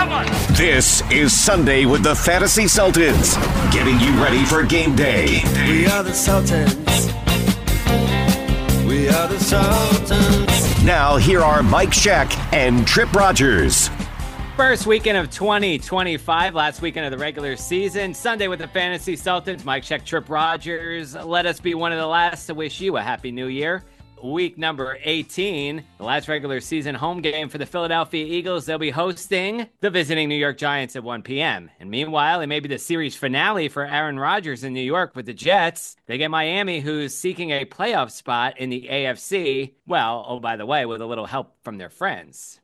This is Sunday with the Fantasy Sultans, getting you ready for game day. We are the Sultans. We are the Sultans. Now, here are Mike Scheck and Trip Rogers. First weekend of 2025, last weekend of the regular season. Sunday with the Fantasy Sultans. Mike Scheck, Trip Rogers. Let us be one of the last to wish you a happy new year. Week number 18, the last regular season home game for the Philadelphia Eagles. They'll be hosting the visiting New York Giants at 1 p.m. And meanwhile, it may be the series finale for Aaron Rodgers in New York with the Jets. They get Miami, who's seeking a playoff spot in the AFC. Well, oh, by the way, with a little help from their friends.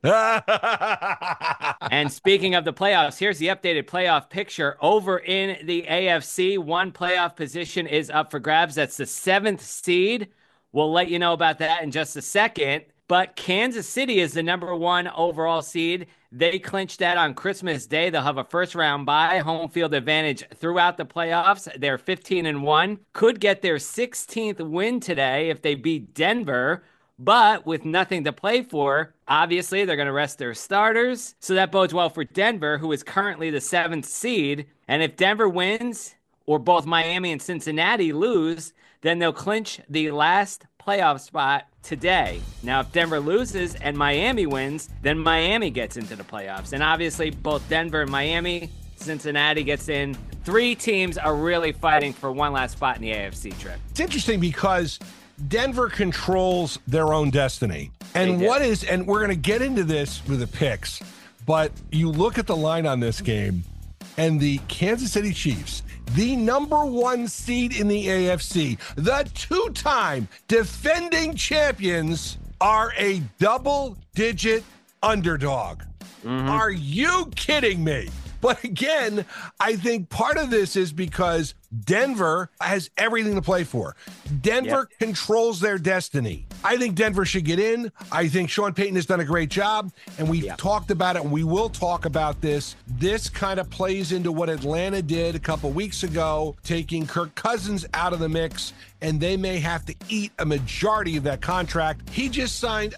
And speaking of the playoffs, here's the updated playoff picture. Over in the AFC, one playoff position is up for grabs. That's the 7th seed. We'll let you know about that in just a second. But Kansas City is the number 1 overall seed. They clinched that on Christmas Day. They'll have a first-round bye, home field advantage throughout the playoffs. They're 15-1. Could get their 16th win today if they beat Denver. But with nothing to play for, obviously they're going to rest their starters. So that bodes well for Denver, who is currently the 7th seed. And if Denver wins, or both Miami and Cincinnati lose, then they'll clinch the last playoff spot today. Now, if Denver loses and Miami wins, then Miami gets into the playoffs. And obviously, both Denver and Miami, Cincinnati gets in. 3 teams are really fighting for one last spot in the AFC trip. It's interesting because Denver controls their own destiny. And and we're going to get into this with the picks, but you look at the line on this game, and the Kansas City Chiefs, the number 1 seed in the AFC, the 2-time defending champions, are a double-digit underdog. Are you kidding me? But again, I think part of this is because Denver has everything to play for. Denver controls their destiny. I think Denver should get in. I think Sean Payton has done a great job, and we've talked about it, and we will talk about this. This kind of plays into what Atlanta did a couple weeks ago, taking Kirk Cousins out of the mix, and they may have to eat a majority of that contract. He just signed,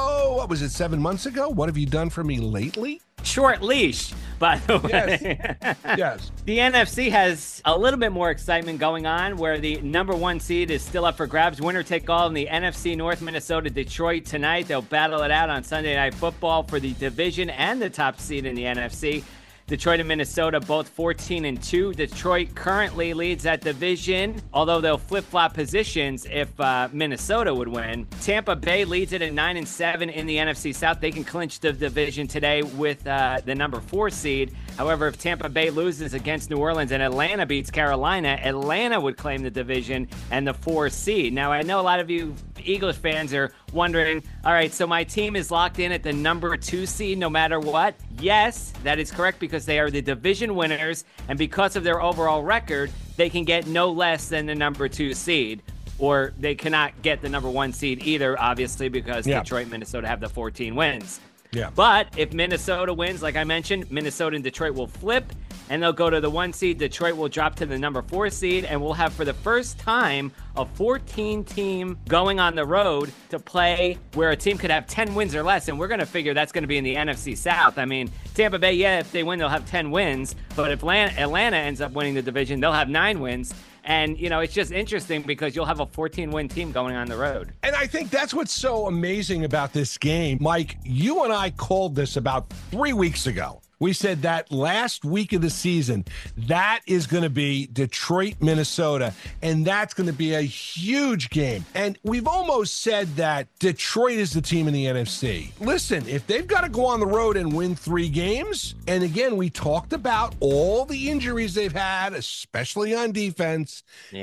7 months ago? What have you done for me lately? Short leash, by the way. Yes. The NFC has a little bit more excitement going on, where the number 1 seed is still up for grabs. Winner take all in the NFC North, Minnesota, Detroit tonight. They'll battle it out on Sunday Night Football for the division and the top seed in the NFC. Detroit and Minnesota both 14-2. Detroit currently leads that division, although they'll flip-flop positions if Minnesota would win. Tampa Bay leads it at 9-7 in the NFC South. They can clinch the division today with the number 4 seed. However, if Tampa Bay loses against New Orleans and Atlanta beats Carolina, Atlanta would claim the division and the 4 seed. Now, I know a lot of you Eagles fans are wondering, all right, so my team is locked in at the number 2 seed no matter what? Yes, that is correct, because they are the division winners, and because of their overall record, they can get no less than the number 2 seed. Or they cannot get the number 1 seed either, obviously, because Detroit and Minnesota have the 14 wins. Yeah. But if Minnesota wins, like I mentioned, Minnesota and Detroit will flip, and they'll go to the 1 seed. Detroit will drop to the number 4 seed, and we'll have, for the first time, a 14-team going on the road to play where a team could have 10 wins or less, and we're going to figure that's going to be in the NFC South. I mean, Tampa Bay, if they win, they'll have 10 wins, but if Atlanta ends up winning the division, they'll have 9 wins. And, it's just interesting because you'll have a 14-win team going on the road. And I think that's what's so amazing about this game. Mike, you and I called this about 3 weeks ago. We said that last week of the season, that is going to be Detroit, Minnesota, and that's going to be a huge game. And we've almost said that Detroit is the team in the NFC. Listen, if they've got to go on the road and win 3 games, and again, we talked about all the injuries they've had, especially on defense,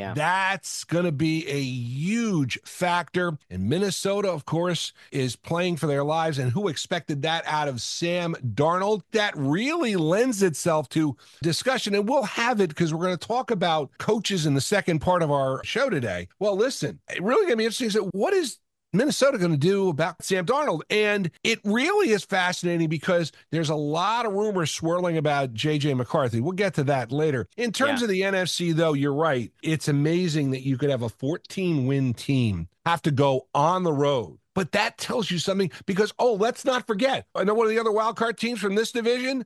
that's going to be a huge factor. And Minnesota, of course, is playing for their lives, and who expected that out of Sam Darnold? That really lends itself to discussion, and we'll have it because we're going to talk about coaches in the second part of our show today. Well, listen, it really going to be interesting. So what is Minnesota going to do about Sam Darnold? And it really is fascinating because there's a lot of rumors swirling about J.J. McCarthy. We'll get to that later. In terms of the NFC, though, you're right. It's amazing that you could have a 14-win team have to go on the road. But that tells you something because, let's not forget, I know one of the other wild card teams from this division,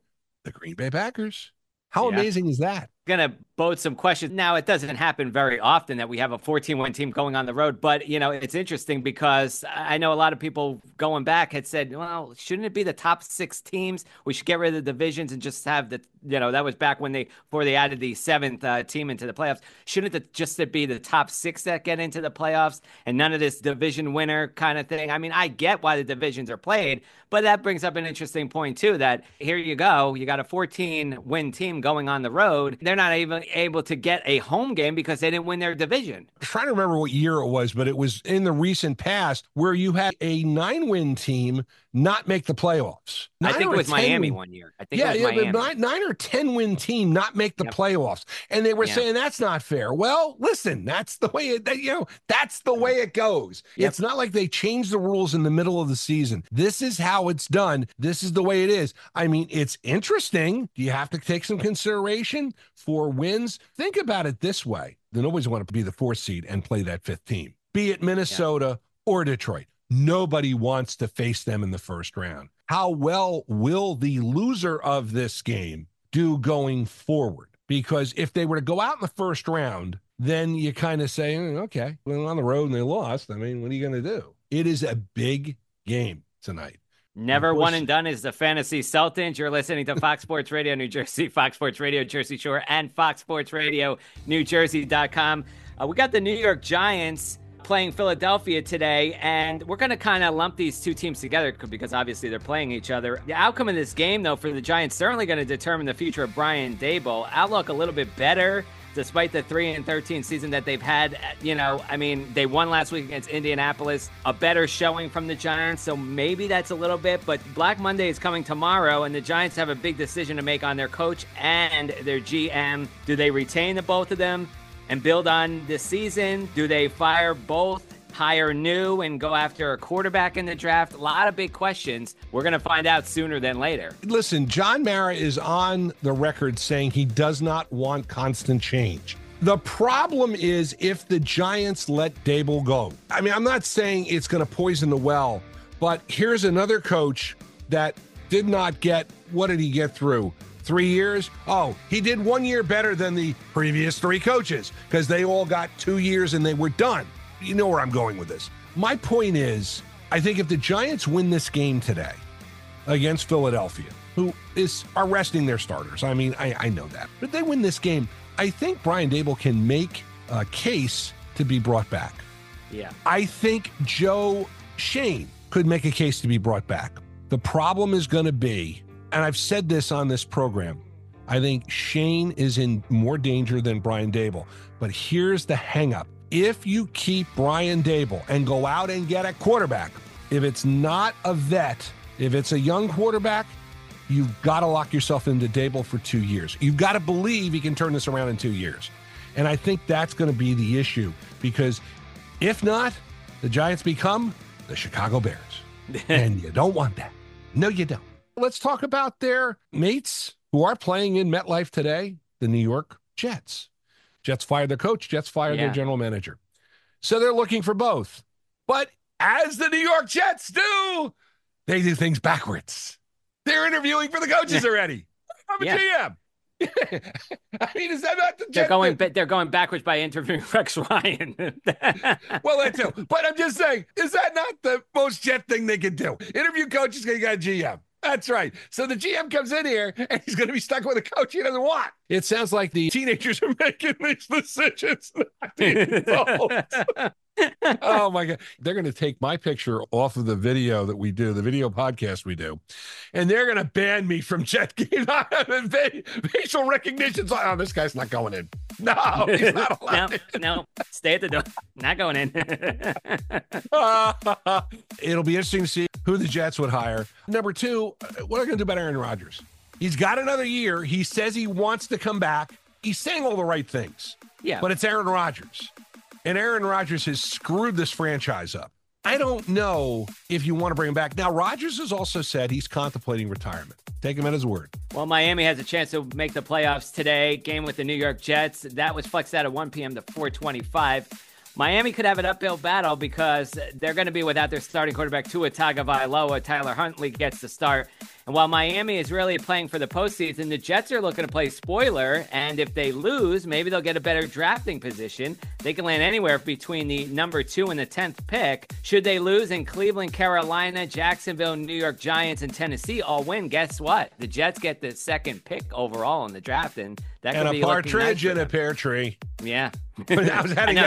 the Green Bay Packers. How amazing is that? Going to bode some questions. Now, it doesn't happen very often that we have a 14-win team going on the road, but, it's interesting because I know a lot of people going back had said, well, shouldn't it be the top 6 teams? We should get rid of the divisions and just have that was back before they added the 7th team into the playoffs. Shouldn't it just be the top 6 that get into the playoffs and none of this division winner kind of thing? I mean, I get why the divisions are played, but that brings up an interesting point too, that here you go, you got a 14-win team going on the road. They're not even able to get a home game because they didn't win their division. I'm trying to remember what year it was, but it was in the recent past where you had a 9-win team not make the playoffs. I think it was Miami one year. I think it was Miami. 9 or 10-win team not make the playoffs. And they were saying that's not fair. Well, listen, that's the way that's the way it goes. Yep. It's not like they changed the rules in the middle of the season. This is how it's done. This is the way it is. I mean, it's interesting. You have to take some consideration for wins. Think about it this way. They always want to be the 4th seed and play that 5th team, be it Minnesota or Detroit. Nobody wants to face them in the first round. How well will the loser of this game do going forward? Because if they were to go out in the first round, then you kind of say, okay, well, on the road and they lost. I mean, what are you going to do? It is a big game tonight. Never one and done is the Fantasy Sultans. You're listening to Fox Sports Radio New Jersey, Fox Sports Radio Jersey Shore, and Fox Sports Radio New Jersey.com. We got the New York Giants playing Philadelphia today, and we're going to kind of lump these two teams together because obviously they're playing each other. The outcome of this game, though, for the Giants certainly going to determine the future of Brian Daboll. Outlook a little bit better despite the 3-13 season that they've had. They won last week against Indianapolis, a better showing from the Giants, so maybe that's a little bit, but Black Monday is coming tomorrow, and the Giants have a big decision to make on their coach and their GM. Do they retain the both of them and build on this season? Do they fire both, hire new, and go after a quarterback in the draft? A lot of big questions. We're going to find out sooner than later. Listen, John Mara is on the record saying he does not want constant change. The problem is if the Giants let Daboll go. I mean, I'm not saying it's going to poison the well, but here's another coach that did not get, what did he get through? 3 years? Oh, he did 1 year better than the previous 3 coaches because they all got 2 years and they were done. You know where I'm going with this. My point is, I think if the Giants win this game today against Philadelphia, who are resting their starters, I mean, I know that, but they win this game, I think Brian Daboll can make a case to be brought back. Yeah. I think Joe Schoen could make a case to be brought back. The problem is going to be, and I've said this on this program, I think Schoen is in more danger than Brian Daboll. But here's the hang-up. If you keep Brian Daboll and go out and get a quarterback, if it's not a vet, if it's a young quarterback, you've got to lock yourself into Daboll for 2 years. You've got to believe he can turn this around in 2 years. And I think that's going to be the issue, because if not, the Giants become the Chicago Bears. And you don't want that. No, you don't. Let's talk about their mates who are playing in MetLife today, the New York Jets. Jets fired their coach. Jets fired their general manager. So they're looking for both. But as the New York Jets do, they do things backwards. They're interviewing for the coaches already. I'm a GM. I mean, is that not the Jets? They're going backwards by interviewing Rex Ryan. Well, that too. But I'm just saying, is that not the most Jet thing they can do? Interview coaches, you got a GM. That's right. So the GM comes in here and he's going to be stuck with a coach he doesn't want. It sounds like the teenagers are making these decisions. Oh my God. They're going to take my picture off of the video that we do, the video podcast we do, and they're going to ban me from Jet games. Facial recognition. Oh, this guy's not going in. No, he's not allowed. No, stay at the door. Not going in. It'll be interesting to see who the Jets would hire. Number two, what are they going to do about Aaron Rodgers? He's got another year. He says he wants to come back. He's saying all the right things. Yeah. But it's Aaron Rodgers. And Aaron Rodgers has screwed this franchise up. I don't know if you want to bring him back. Now, Rodgers has also said he's contemplating retirement. Take him at his word. Well, Miami has a chance to make the playoffs today. Game with the New York Jets. That was flexed out at 1 p.m. to 4:25. Miami could have an uphill battle because they're going to be without their starting quarterback, Tua Tagovailoa. Tyler Huntley gets the start. And while Miami is really playing for the postseason, the Jets are looking to play spoiler. And if they lose, maybe they'll get a better drafting position. They can land anywhere between the number 2 and the 10th pick. Should they lose and Cleveland, Carolina, Jacksonville, New York Giants, and Tennessee all win, guess what? The Jets get the 2nd pick overall in the draft. And that could be a partridge in a pear tree. Yeah. I was adding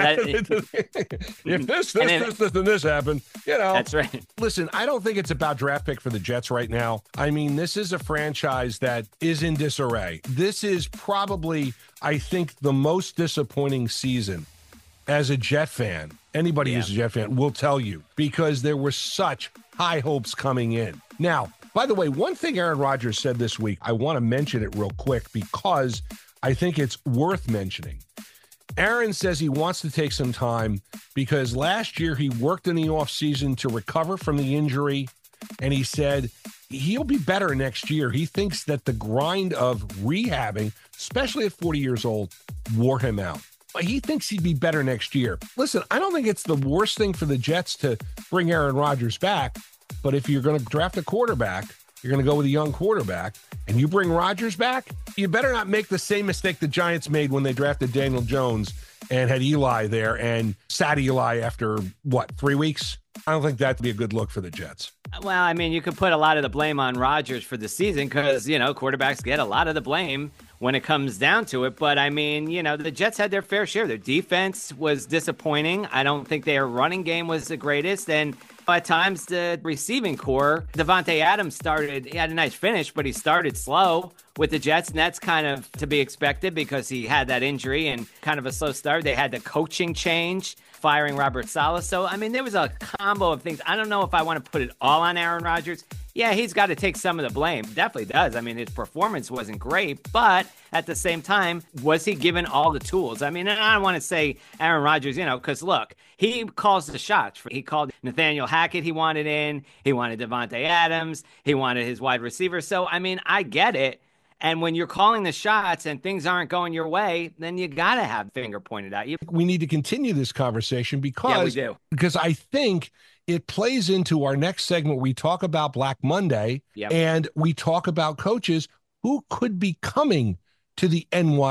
if this, and this happened, That's right. Listen, I don't think it's about draft pick for the Jets right now. I mean, this is a franchise that is in disarray. This is probably, I think, the most disappointing season as a Jet fan. Anybody who's a Jet fan will tell you, because there were such high hopes coming in. Now, by the way, one thing Aaron Rodgers said this week, I want to mention it real quick because I think it's worth mentioning. Aaron says he wants to take some time because last year he worked in the offseason to recover from the injury, and he said he'll be better next year. He thinks that the grind of rehabbing, especially at 40 years old, wore him out. He thinks he'd be better next year. Listen, I don't think it's the worst thing for the Jets to bring Aaron Rodgers back, but if you're going to draft a quarterback, you're going to go with a young quarterback, and you bring Rodgers back, you better not make the same mistake the Giants made when they drafted Daniel Jones and had Eli there and sat Eli after, 3 weeks? I don't think that'd be a good look for the Jets. Well, I mean, you could put a lot of the blame on Rodgers for the season because, quarterbacks get a lot of the blame when it comes down to it. But, I mean, the Jets had their fair share. Their defense was disappointing. I don't think their running game was the greatest. And at times, the receiving core, Davante Adams he had a nice finish, but he started slow with the Jets. And that's kind of to be expected because he had that injury and kind of a slow start. They had the coaching change, firing Robert Saleh. So, I mean, there was a combo of things. I don't know if I want to put it all on Aaron Rodgers. Yeah, he's got to take some of the blame. Definitely does. I mean, his performance wasn't great, but at the same time, was he given all the tools? I mean, and I don't want to say Aaron Rodgers, because look, he calls the shots. He called Nathaniel Hackett he wanted in. He wanted Davante Adams. He wanted his wide receiver. So, I mean, I get it. And when you're calling the shots and things aren't going your way, then you got to have finger pointed at you. We need to continue this conversation because I think it plays into our next segment. We talk about Black Monday and we talk about coaches who could be coming to the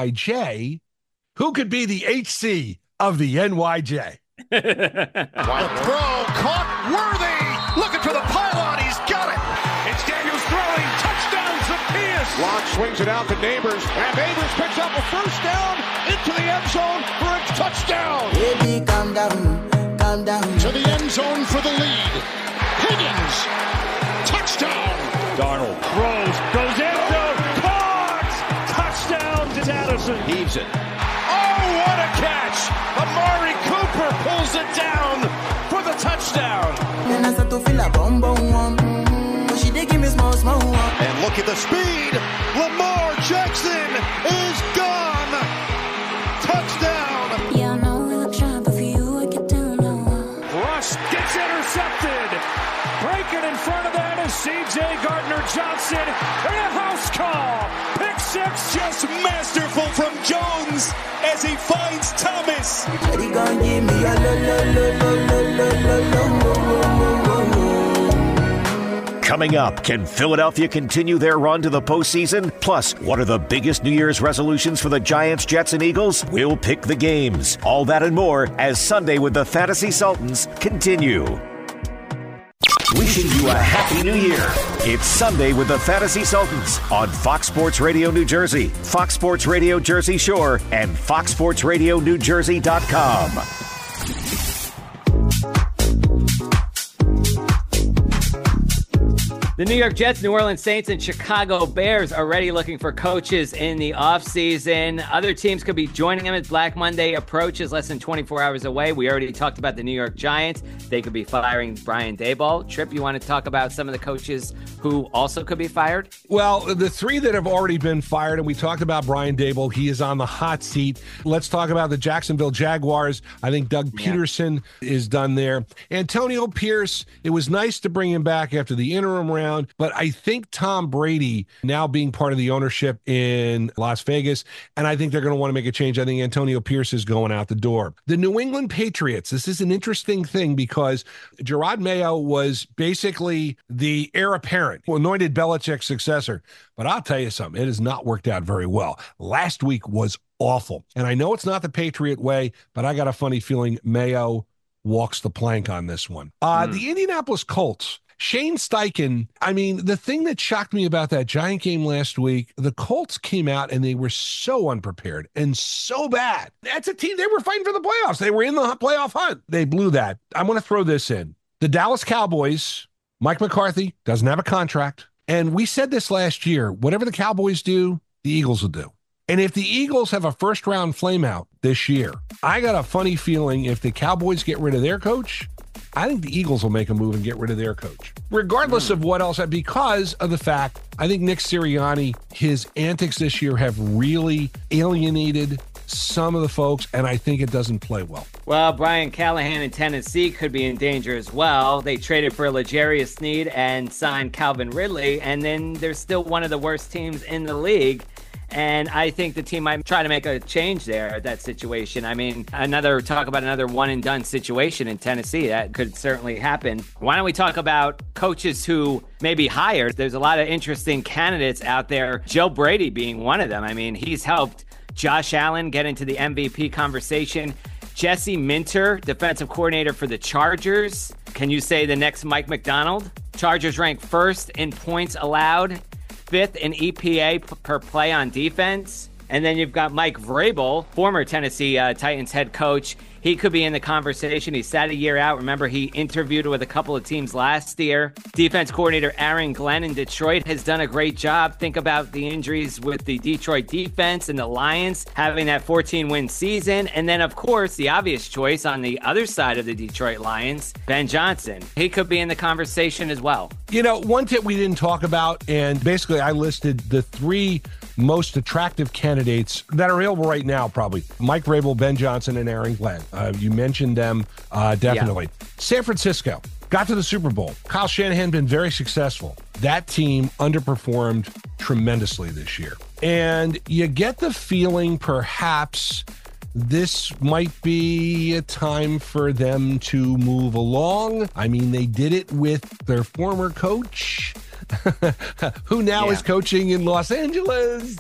NYJ, who could be the HC of the NYJ. The throw caught Worthy looking for the pylon. He's got it. It's Daniels throwing. Touchdown, Zacchaeus. Locke swings it out to Neighbors, and Neighbors picks up a first down into the end zone for a touchdown. Baby, calm down, calm down. To the end zone for the lead. Higgins, touchdown. Darnold throws, goes end zone, caught. Touchdown to Addison. Heaves it. Oh, what a catch! Amari Cooper pulls it down for the touchdown. Then I start to feel a bum bum one. But she did give me small one. And look at the speed. Lamar Jackson is gone. Touchdown. Yeah, I know we look shy, but for you I get down low. Rush gets intercepted. Breaking in front of that is C.J. Gardner-Johnson. And a house call. Pick six. Just masterful from Jones as he finds Thomas. He gon' give me a Coming up, can Philadelphia continue their run to the postseason? Plus, what are the biggest New Year's resolutions for the Giants, Jets, and Eagles? We'll pick the games. All that and more as Sunday with the Fantasy Sultans continue. Wishing you a Happy New Year. It's Sunday with the Fantasy Sultans on Fox Sports Radio New Jersey, Fox Sports Radio Jersey Shore, and FoxSportsRadioNewJersey.com. The New York Jets, New Orleans Saints, and Chicago Bears are already looking for coaches in the offseason. Other teams could be joining them as Black Monday approaches, less than 24 hours away. We already talked about the New York Giants. They could be firing Brian Daboll. Tripp, you want to talk about some of the coaches who also could be fired? Well, the three that have already been fired, and we talked about Brian Daboll. He is on the hot seat. Let's talk about the Jacksonville Jaguars. I think Doug Peterson is done there. Antonio Pierce, it was nice to bring him back after the interim round. around. But I think Tom Brady now being part of the ownership in Las Vegas, and I think they're going to want to make a change. I think Antonio Pierce is going out the door. The New England Patriots, this is an interesting thing because Gerard Mayo was basically the heir apparent who anointed Belichick's successor. But I'll tell you something, it has not worked out very well. Last week was awful. And I know it's not the Patriot way, but I got a funny feeling Mayo walks the plank on this one. The Indianapolis Colts, Shane Steichen, I mean, the thing that shocked me about that Giant game last week, the Colts came out and they were so unprepared and so bad. That's a team, they were fighting for the playoffs. They were in the playoff hunt. They blew that. I'm going to throw this in. The Dallas Cowboys, Mike McCarthy doesn't have a contract. And we said this last year, whatever the Cowboys do, the Eagles will do. And if the Eagles have a first-round flameout this year, I got a funny feeling if the Cowboys get rid of their coach, I think the Eagles will make a move and get rid of their coach, regardless of what else, because of the fact I think Nick Sirianni, his antics this year have really alienated some of the folks, and I think it doesn't play well. Well, Brian Callahan in Tennessee could be in danger as well. They traded for L'Jarius Sneed and signed Calvin Ridley, and then they're still one of the worst teams in the league. And I think the team might try to make a change there at that situation. I mean, talk about another one and done situation in Tennessee. That could certainly happen. Why don't we talk about coaches who may be hired? There's a lot of interesting candidates out there, Joe Brady being one of them. I mean, he's helped Josh Allen get into the MVP conversation. Jesse Minter, defensive coordinator for the Chargers. Can you say the next Mike McDonald? Chargers rank first in points allowed, fifth in EPA per play on defense. And then you've got Mike Vrabel, former Tennessee Titans head coach. He could be in the conversation. He sat a year out. Remember, he interviewed with a couple of teams last year. Defense coordinator Aaron Glenn in Detroit has done a great job. Think about the injuries with the Detroit defense and the Lions having that 14-win season. And then, of course, the obvious choice on the other side of the Detroit Lions, Ben Johnson. He could be in the conversation as well. You know, one tip we didn't talk about, and basically I listed the three most attractive candidates that are available right now, probably. Mike Vrabel, Ben Johnson, and Aaron Glenn. You mentioned them, definitely. Yeah. San Francisco got to the Super Bowl. Kyle Shanahan been very successful. That team underperformed tremendously this year. And you get the feeling perhaps this might be a time for them to move along. I mean, they did it with their former coach, who now is coaching in Los Angeles,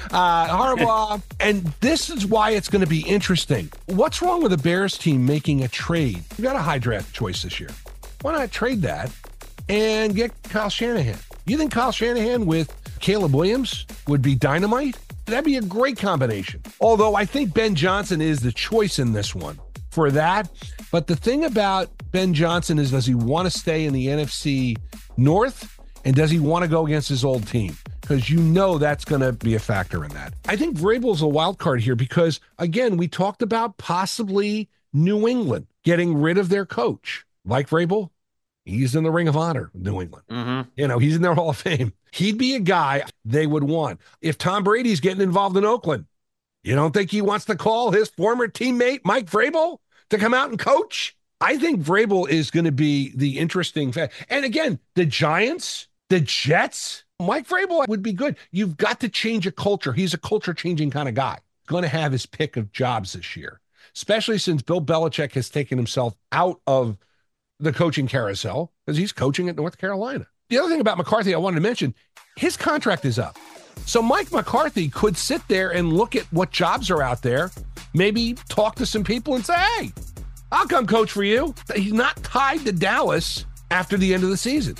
Harbaugh. And this is why it's going to be interesting. What's wrong with the Bears team making a trade? You got a high draft choice this year. Why not trade that and get Kyle Shanahan? You think Kyle Shanahan with Caleb Williams would be dynamite? That'd be a great combination. Although I think Ben Johnson is the choice in this one for that. But the thing about Ben Johnson is, does he want to stay in the NFC North? And does he want to go against his old team? Because you know that's going to be a factor in that. I think Vrabel's a wild card here because, again, we talked about possibly New England getting rid of their coach. Like Vrabel, he's in the Ring of Honor, New England. Mm-hmm. You know, he's in their Hall of Fame. He'd be a guy they would want. If Tom Brady's getting involved in Oakland, you don't think he wants to call his former teammate, Mike Vrabel, to come out and coach? I think Vrabel is going to be the interesting fact. And again, the Giants, the Jets, Mike Vrabel would be good. You've got to change a culture. He's a culture-changing kind of guy. Going to have his pick of jobs this year, especially since Bill Belichick has taken himself out of the coaching carousel because he's coaching at North Carolina. The other thing about McCarthy I wanted to mention, his contract is up. So Mike McCarthy could sit there and look at what jobs are out there, maybe talk to some people and say, hey, I'll come coach for you. He's not tied to Dallas after the end of the season.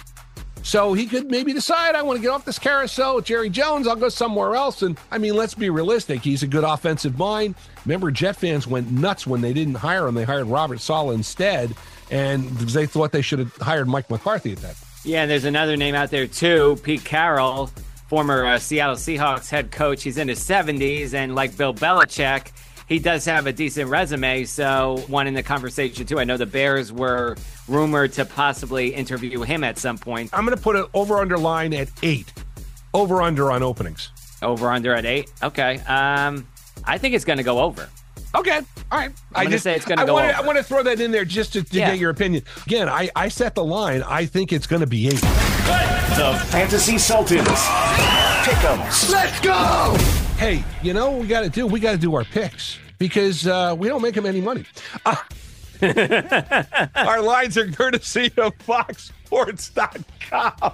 So he could maybe decide, I want to get off this carousel with Jerry Jones. I'll go somewhere else. And I mean, let's be realistic. He's a good offensive mind. Remember, Jet fans went nuts when they didn't hire him. They hired Robert Saleh instead. And they thought they should have hired Mike McCarthy at that. Yeah, and there's another name out there too, Pete Carroll, former Seattle Seahawks head coach. He's in his 70s, and like Bill Belichick, he does have a decent resume, so one in the conversation too. I know the Bears were rumored to possibly interview him at some point. I'm going to put an over-under line at 8. Over-under on openings. Over-under at 8? Okay. I think it's going to go over. Okay. All right. I'm going to say it's going to go over. I want to throw that in there just to get your opinion. Again, I set the line. I think it's going to be 8. The Fantasy Sultans. Pick'ems. Let's go! Hey, you know what we got to do? We got to do our picks because we don't make them any money. Our lines are courtesy of FoxSports.com.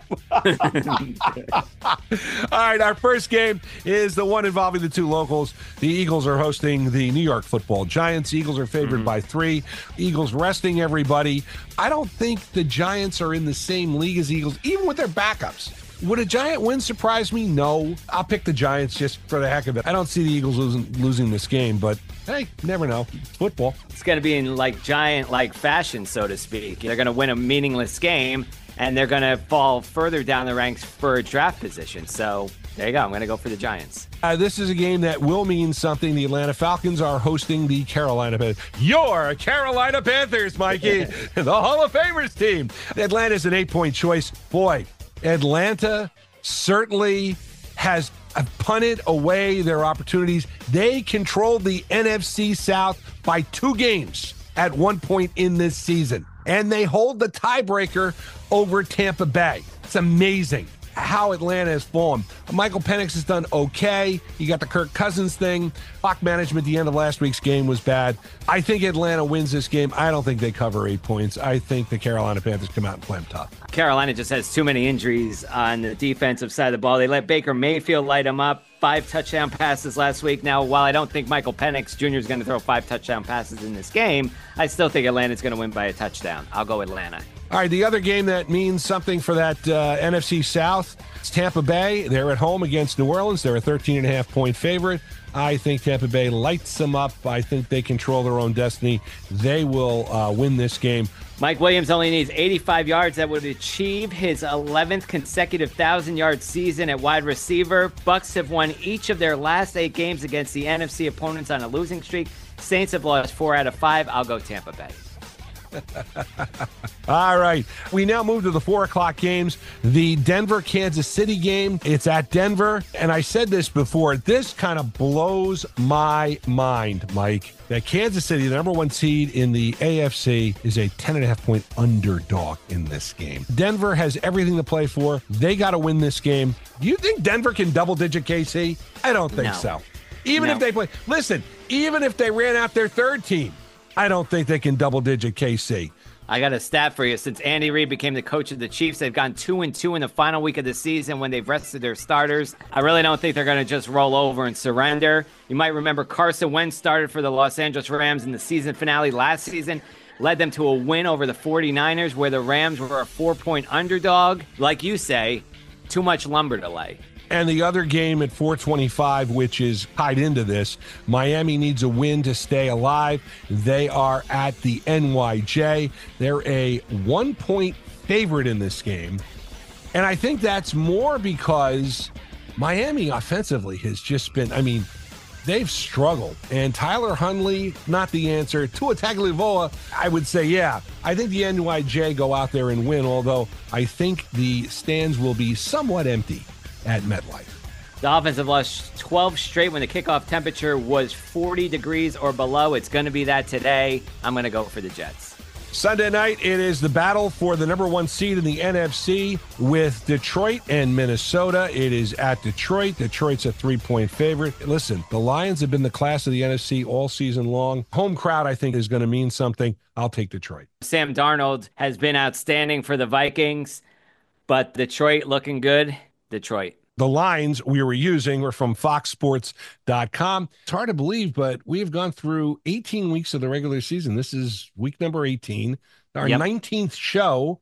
All right, our first game is the one involving the two locals. The Eagles are hosting the New York Football Giants. Eagles are favored by 3. Eagles resting everybody. I don't think the Giants are in the same league as Eagles, even with their backups. Would a Giant win surprise me? No. I'll pick the Giants just for the heck of it. I don't see the Eagles losing this game, but hey, never know. It's football. It's going to be in Giant fashion, so to speak. They're going to win a meaningless game, and they're going to fall further down the ranks for a draft position. So there you go. I'm going to go for the Giants. This is a game that will mean something. The Atlanta Falcons are hosting the Carolina Panthers. Your Carolina Panthers, Mikey. The Hall of Famers team. Atlanta's an 8-point choice. Boy, Atlanta certainly has punted away their opportunities. They controlled the NFC South by 2 games at one point in this season, and they hold the tiebreaker over Tampa Bay. It's amazing how Atlanta has fallen. Michael Penix has done okay. You got the Kirk Cousins thing. Clock management at the end of last week's game was bad. I think Atlanta wins this game. I don't think they cover 8 points. I think the Carolina Panthers come out and play them tough. Carolina just has too many injuries on the defensive side of the ball. They let Baker Mayfield light them up. 5 touchdown passes last week. Now, while I don't think Michael Penix Jr. is going to throw 5 touchdown passes in this game, I still think Atlanta's going to win by a touchdown. I'll go Atlanta. All right, the other game that means something for that NFC South is Tampa Bay. They're at home against New Orleans. They're a 13.5-point favorite. I think Tampa Bay lights them up. I think they control their own destiny. They will win this game. Mike Williams only needs 85 yards. That would achieve his 11th consecutive 1,000-yard season at wide receiver. Bucks have won each of their last 8 games against the NFC opponents on a losing streak. Saints have lost 4 out of 5. I'll go Tampa Bay. All right. We now move to the 4 o'clock games. The Denver-Kansas City game. It's at Denver. And I said this before. This kind of blows my mind, Mike, that Kansas City, the number 1 seed in the AFC, is a 10.5-point underdog in this game. Denver has everything to play for. They got to win this game. Do you think Denver can double-digit KC? I don't think so. Even if they play. Listen, even if they ran out their 3rd team, I don't think they can double-digit KC. I got a stat for you. Since Andy Reid became the coach of the Chiefs, they've gone 2-2 in the final week of the season when they've rested their starters. I really don't think they're going to just roll over and surrender. You might remember Carson Wentz started for the Los Angeles Rams in the season finale last season, led them to a win over the 49ers where the Rams were a 4-point underdog. Like you say, too much lumber to lay. And the other game at 425, which is tied into this, Miami needs a win to stay alive. They are at the NYJ. They're a 1-point favorite in this game. And I think that's more because Miami offensively has just been, they've struggled. And Tyler Huntley, not the answer. Tua Tagovailoa, I would say, yeah. I think the NYJ go out there and win, although I think the stands will be somewhat empty at MetLife. The Dolphins have lost 12 straight when the kickoff temperature was 40 degrees or below. It's going to be that today. I'm going to go for the Jets. Sunday night, it is the battle for the number 1 seed in the NFC with Detroit and Minnesota. It is at Detroit. Detroit's a 3-point favorite. Listen, the Lions have been the class of the NFC all season long. Home crowd, I think, is going to mean something. I'll take Detroit. Sam Darnold has been outstanding for the Vikings, but Detroit looking good. Detroit. The lines we were using were from FoxSports.com. It's hard to believe, but we've gone through 18 weeks of the regular season. This is week number 18, our 19th show,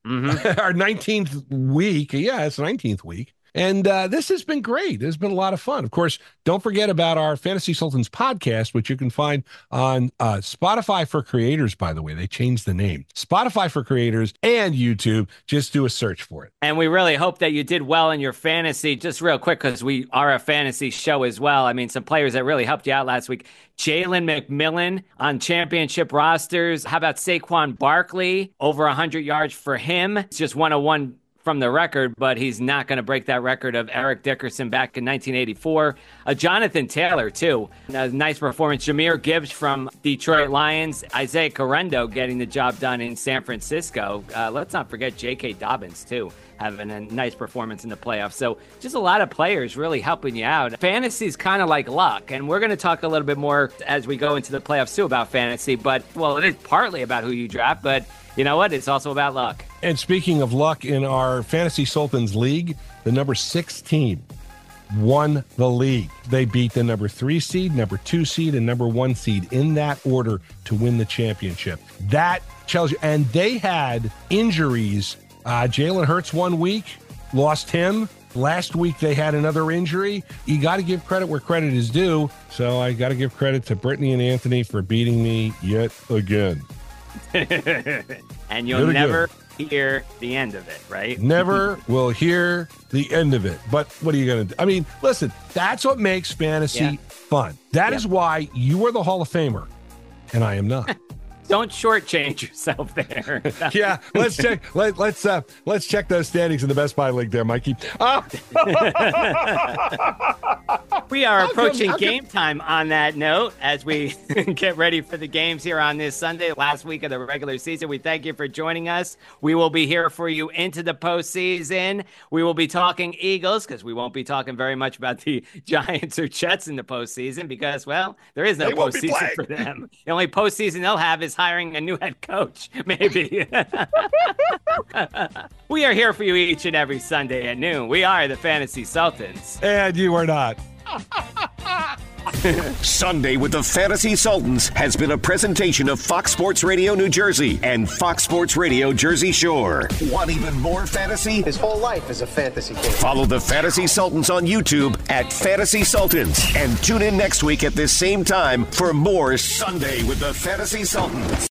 our 19th week. Yeah, it's the 19th week. And this has been great. It's been a lot of fun. Of course, don't forget about our Fantasy Sultans podcast, which you can find on Spotify for Creators, by the way. They changed the name. Spotify for Creators and YouTube. Just do a search for it. And we really hope that you did well in your fantasy. Just real quick, because we are a fantasy show as well. Some players that really helped you out last week. Jalen McMillan on championship rosters. How about Saquon Barkley? Over 100 yards for him. It's just 101 from the record, but he's not going to break that record of Eric Dickerson back in 1984. Jonathan Taylor, too. A nice performance. Jahmyr Gibbs from Detroit Lions. Isaiah Correndo getting the job done in San Francisco. Let's not forget J.K. Dobbins, too. having a nice performance in the playoffs. So just a lot of players really helping you out. Fantasy is kind of like luck, and we're going to talk a little bit more as we go into the playoffs too about fantasy. But, well, it is partly about who you draft, but you know what? It's also about luck. And speaking of luck, in our Fantasy Sultans League, the number 6 team won the league. They beat the number 3 seed, number 2 seed, and number 1 seed in that order to win the championship. That tells you. And they had injuries. Jalen Hurts 1 week, lost him. Last week they had another injury. You got to give credit where credit is due. So I got to give credit to Brittany and Anthony for beating me yet again. And you'll never hear the end of it, right? Never will hear the end of it. But what are you going to do? I mean, listen, that's what makes fantasy fun. That is why you are the Hall of Famer, and I am not. Don't shortchange yourself there. Yeah, let's check. Let's check those standings in the Best Buy League there, Mikey. We are approaching game time on that note as we get ready for the games here on this Sunday, last week of the regular season. We thank you for joining us. We will be here for you into the postseason. We will be talking Eagles because we won't be talking very much about the Giants or Jets in the postseason because, well, there is no postseason for them. The only postseason they'll have is hiring a new head coach, maybe. We are here for you each and every Sunday at noon. We are the Fantasy Sultans. And you are not. Sunday with the Fantasy Sultans has been a presentation of Fox Sports Radio New Jersey and Fox Sports Radio Jersey Shore. Want even more fantasy? His whole life is a fantasy game. Follow the Fantasy Sultans on YouTube at Fantasy Sultans and tune in next week at this same time for more Sunday with the Fantasy Sultans.